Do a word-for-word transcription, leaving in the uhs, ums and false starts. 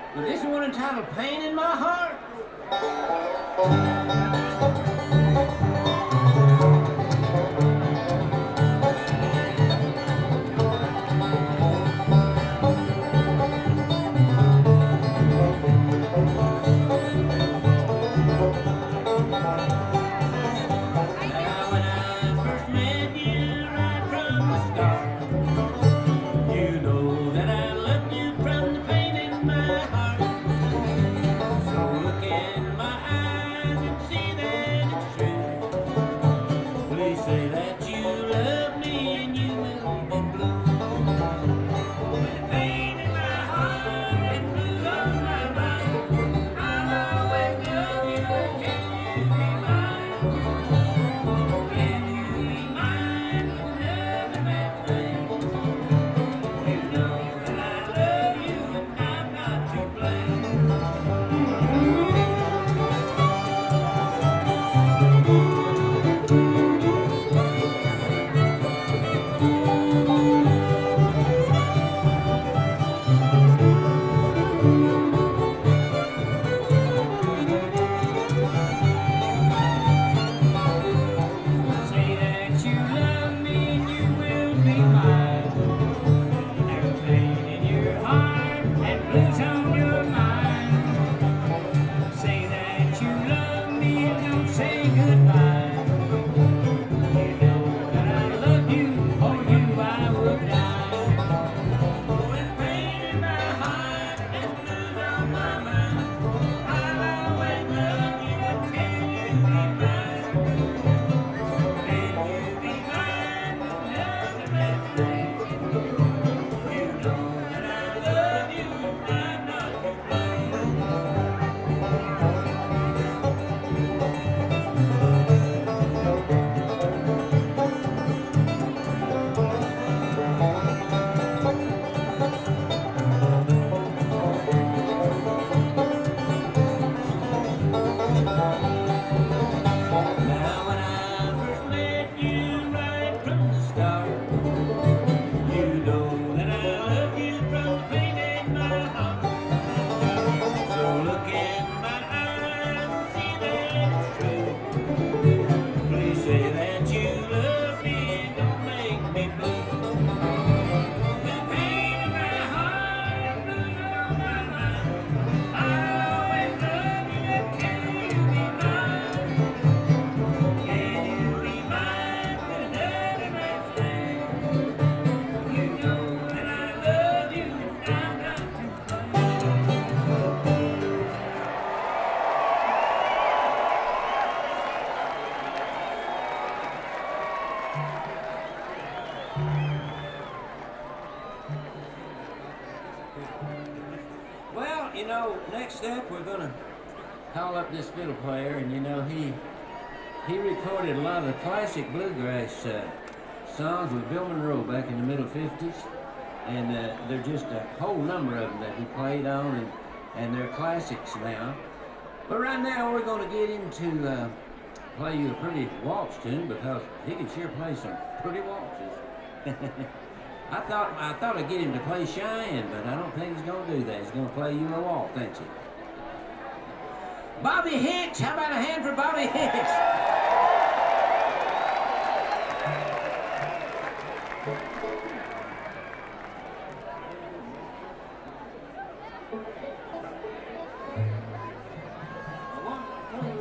But this one entitled Pain in My Heart. Well, you know, next up we're gonna call up this fiddle player, and you know he he recorded a lot of the classic bluegrass uh, songs with Bill Monroe back in the middle fifties, and uh, they're just a whole number of them that he played on, and and they're classics now. But right now we're gonna get him to uh, play you a pretty waltz tune, because he can sure play some pretty waltzes. I thought I thought I'd get him to play Cheyenne, but I don't think he's gonna do that. He's gonna play you a waltz, ain't he? Bobby Hicks, how about a hand for Bobby Hicks?